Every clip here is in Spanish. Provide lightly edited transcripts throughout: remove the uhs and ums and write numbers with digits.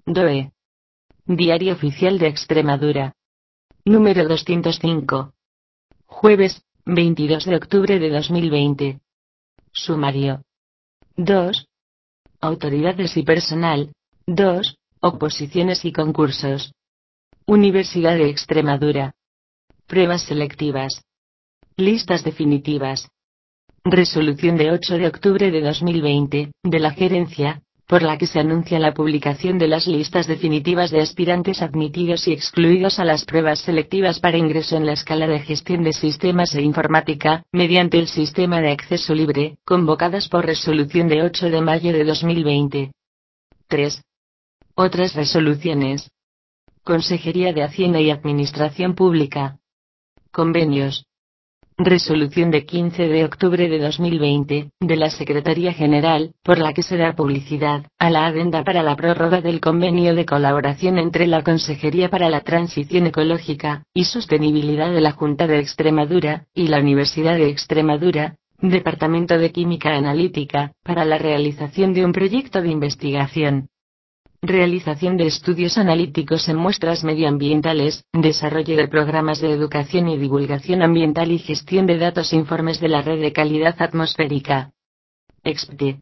DOE. Diario Oficial de Extremadura. Número 205. Jueves, 22 de octubre de 2020. Sumario. 2. Autoridades y personal. 2. Oposiciones y concursos. Universidad de Extremadura. Pruebas selectivas. Listas definitivas. Resolución de 8 de octubre de 2020, de la Gerencia, por la que se anuncia la publicación de las listas definitivas de aspirantes admitidos y excluidos a las pruebas selectivas para ingreso en la escala de gestión de sistemas e informática, mediante el sistema de acceso libre, convocadas por resolución de 8 de mayo de 2020. 3. Otras resoluciones. Consejería de Hacienda y Administración Pública. Convenios. Resolución de 15 de octubre de 2020, de la Secretaría General, por la que se da publicidad a la adenda para la prórroga del convenio de colaboración entre la Consejería para la Transición Ecológica y Sostenibilidad de la Junta de Extremadura y la Universidad de Extremadura, Departamento de Química Analítica, para la realización de un proyecto de investigación. Realización de estudios analíticos en muestras medioambientales, desarrollo de programas de educación y divulgación ambiental y gestión de datos e informes de la red de calidad atmosférica. Expte.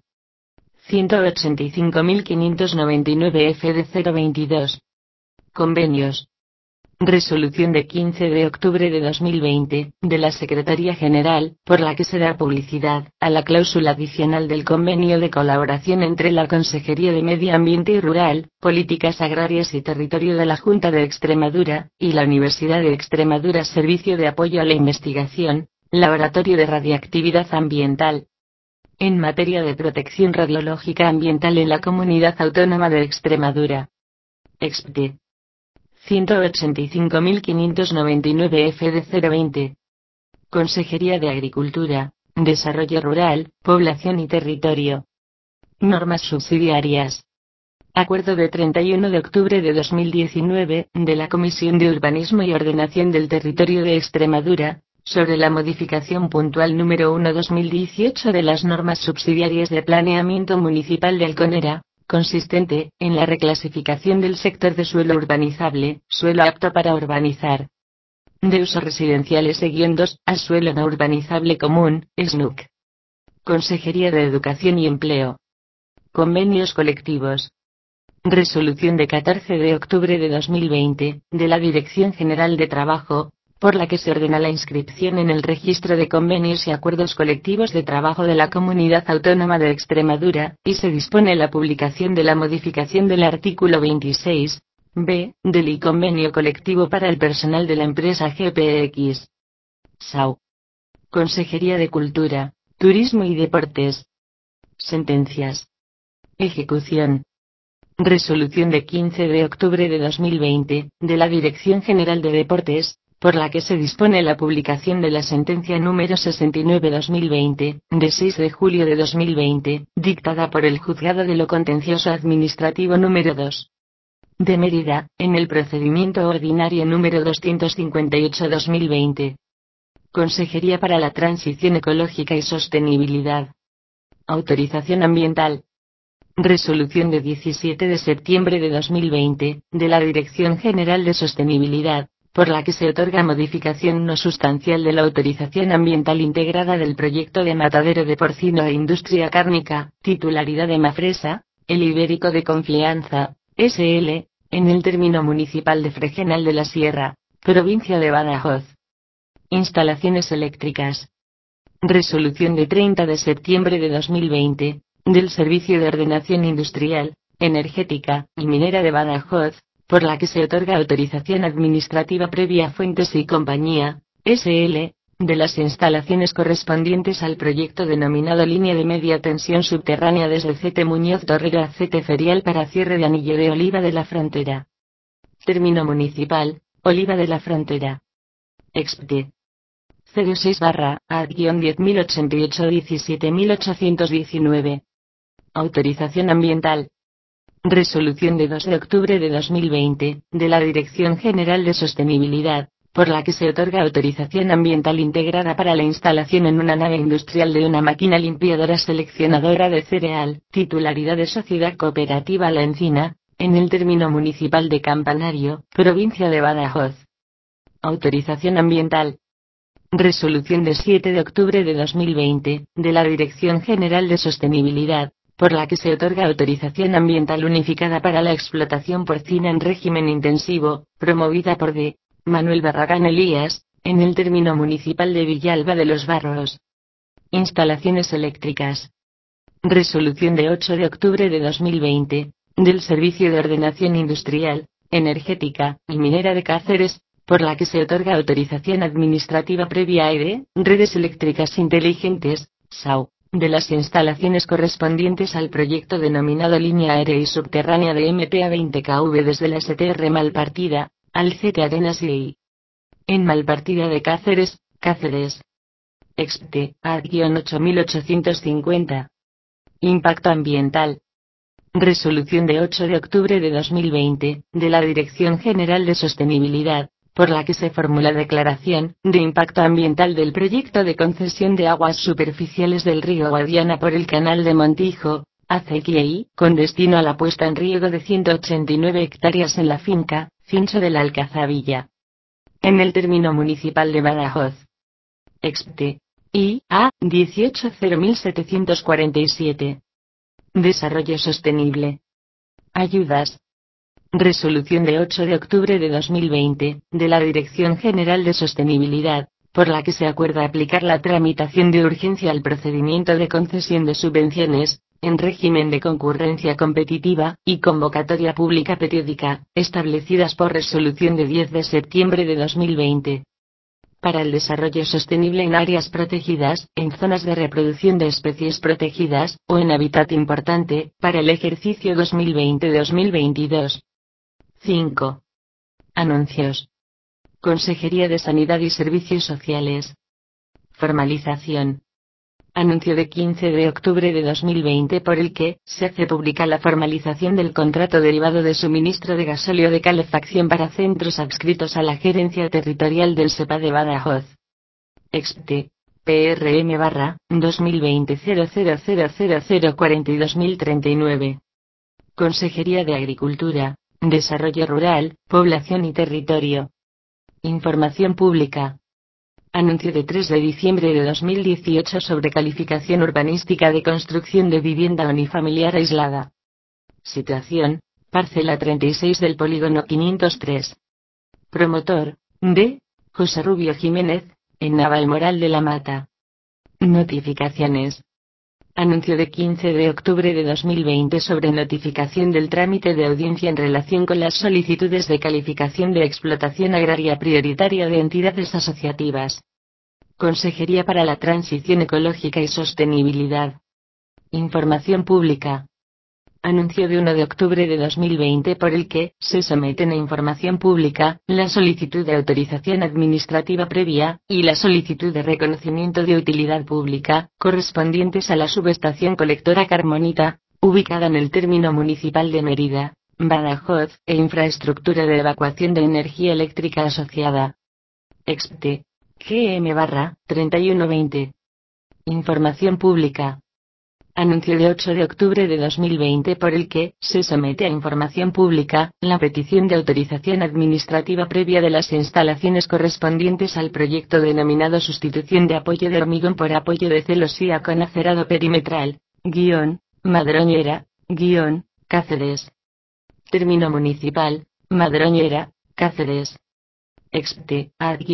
185.599 FD 022. Convenios. Resolución de 15 de octubre de 2020, de la Secretaría General, por la que se da publicidad a la cláusula adicional del convenio de colaboración entre la Consejería de Medio Ambiente y Rural, Políticas Agrarias y Territorio de la Junta de Extremadura, y la Universidad de Extremadura Servicio de Apoyo a la Investigación, Laboratorio de Radiactividad Ambiental. En materia de protección radiológica ambiental en la Comunidad Autónoma de Extremadura. Expte. 185.599 FD 020. Consejería de Agricultura, Desarrollo Rural, Población y Territorio. Normas subsidiarias. Acuerdo de 31 de octubre de 2019, de la Comisión de Urbanismo y Ordenación del Territorio de Extremadura, sobre la modificación puntual número 1/2018 de las normas subsidiarias de planeamiento municipal de Alconera, consistente en la reclasificación del sector de suelo urbanizable, suelo apto para urbanizar, de uso residencial S-2 a suelo no urbanizable común, SNUC. Consejería de Educación y Empleo. Convenios colectivos. Resolución de 14 de octubre de 2020, de la Dirección General de Trabajo, por la que se ordena la inscripción en el Registro de Convenios y Acuerdos Colectivos de Trabajo de la Comunidad Autónoma de Extremadura, y se dispone la publicación de la modificación del artículo 26, b, del convenio colectivo para el personal de la empresa GPX. SAU. Consejería de Cultura, Turismo y Deportes. Sentencias. Ejecución. Resolución de 15 de octubre de 2020, de la Dirección General de Deportes, por la que se dispone la publicación de la sentencia número 69/2020, de 6 de julio de 2020, dictada por el Juzgado de lo Contencioso Administrativo número 2 de Mérida, en el procedimiento ordinario número 258/2020. Consejería para la Transición Ecológica y Sostenibilidad. Autorización ambiental. Resolución de 17 de septiembre de 2020, de la Dirección General de Sostenibilidad, por la que se otorga modificación no sustancial de la autorización ambiental integrada del proyecto de matadero de porcino e industria cárnica, titularidad de Mafresa, el Ibérico de Confianza, S.L., en el término municipal de Fregenal de la Sierra, provincia de Badajoz. Instalaciones eléctricas. Resolución de 30 de septiembre de 2020, del Servicio de Ordenación Industrial, Energética y Minera de Badajoz, por la que se otorga autorización administrativa previa a Fuentes y Compañía, S.L., de las instalaciones correspondientes al proyecto denominado Línea de Media Tensión Subterránea desde CT Muñoz Torrero a CT Ferial para cierre de anillo de Oliva de la Frontera. Término municipal, Oliva de la Frontera. Expte. 06/10.088-17.819. Autorización ambiental. Resolución de 2 de octubre de 2020, de la Dirección General de Sostenibilidad, por la que se otorga autorización ambiental integrada para la instalación en una nave industrial de una máquina limpiadora seleccionadora de cereal, titularidad de Sociedad Cooperativa La Encina, en el término municipal de Campanario, provincia de Badajoz. Autorización ambiental. Resolución de 7 de octubre de 2020, de la Dirección General de Sostenibilidad, por la que se otorga autorización ambiental unificada para la explotación porcina en régimen intensivo, promovida por D. Manuel Barragán Elías, en el término municipal de Villalba de los Barros. Instalaciones eléctricas. Resolución de 8 de octubre de 2020, del Servicio de Ordenación Industrial, Energética y Minera de Cáceres, por la que se otorga autorización administrativa previa de Redes Eléctricas Inteligentes, SAU, de las instalaciones correspondientes al proyecto denominado Línea Aérea y Subterránea de MPA 20 kV desde la STR Malpartida, al CT Arenas y en Malpartida de Cáceres, Cáceres. Expte, ad-8850. Impacto ambiental. Resolución de 8 de octubre de 2020, de la Dirección General de Sostenibilidad, por la que se formula declaración de impacto ambiental del proyecto de concesión de aguas superficiales del río Guadiana por el canal de Montijo, ACQI, con destino a la puesta en riego de 189 hectáreas en la finca, Fincho de la Alcazabilla. En el término municipal de Badajoz. Expte. I.A. 180747. Desarrollo sostenible. Ayudas. Resolución de 8 de octubre de 2020, de la Dirección General de Sostenibilidad, por la que se acuerda aplicar la tramitación de urgencia al procedimiento de concesión de subvenciones, en régimen de concurrencia competitiva y convocatoria pública periódica, establecidas por resolución de 10 de septiembre de 2020. Para el desarrollo sostenible en áreas protegidas, en zonas de reproducción de especies protegidas, o en hábitat importante, para el ejercicio 2020-2022. 5. Anuncios. Consejería de Sanidad y Servicios Sociales. Formalización. Anuncio de 15 de octubre de 2020 por el que se hace pública la formalización del contrato derivado de suministro de gasóleo de calefacción para centros adscritos a la Gerencia Territorial del SEPA de Badajoz. Expte. PRM/2020 000040 y 2039. Consejería de Agricultura, Desarrollo Rural, Población y Territorio. Información pública. Anuncio de 3 de diciembre de 2018 sobre calificación urbanística de construcción de vivienda unifamiliar aislada. Situación, parcela 36 del polígono 503. Promotor, D. José Rubio Jiménez, en Navalmoral de la Mata. Notificaciones. Anuncio de 15 de octubre de 2020 sobre notificación del trámite de audiencia en relación con las solicitudes de calificación de explotación agraria prioritaria de entidades asociativas. Consejería para la Transición Ecológica y Sostenibilidad. Información pública. Anuncio de 1 de octubre de 2020 por el que se someten a información pública la solicitud de autorización administrativa previa y la solicitud de reconocimiento de utilidad pública correspondientes a la subestación colectora Carmonita, ubicada en el término municipal de Mérida, Badajoz, e infraestructura de evacuación de energía eléctrica asociada. Expte. GM/3120. Información pública. Anuncio de 8 de octubre de 2020 por el que se somete a información pública la petición de autorización administrativa previa de las instalaciones correspondientes al proyecto denominado Sustitución de apoyo de hormigón por apoyo de celosía con acerado perimetral, Madroñera, Cáceres. Término municipal, Madroñera, Cáceres. Expte,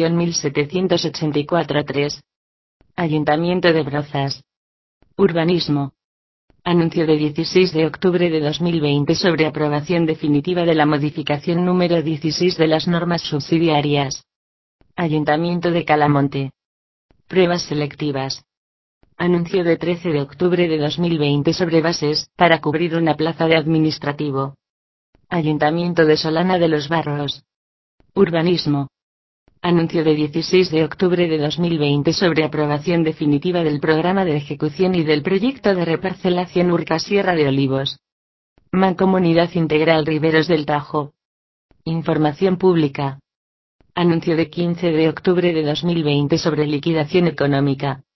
ad-1784-3. Ayuntamiento de Brozas. Urbanismo. Anuncio de 16 de octubre de 2020 sobre aprobación definitiva de la modificación número 16 de las normas subsidiarias. Ayuntamiento de Calamonte. Pruebas selectivas. Anuncio de 13 de octubre de 2020 sobre bases para cubrir una plaza de administrativo. Ayuntamiento de Solana de los Barros. Urbanismo. Anuncio de 16 de octubre de 2020 sobre aprobación definitiva del programa de ejecución y del proyecto de reparcelación Urca-Sierra de Olivos. Mancomunidad Integral Riberos del Tajo. Información pública. Anuncio de 15 de octubre de 2020 sobre liquidación económica.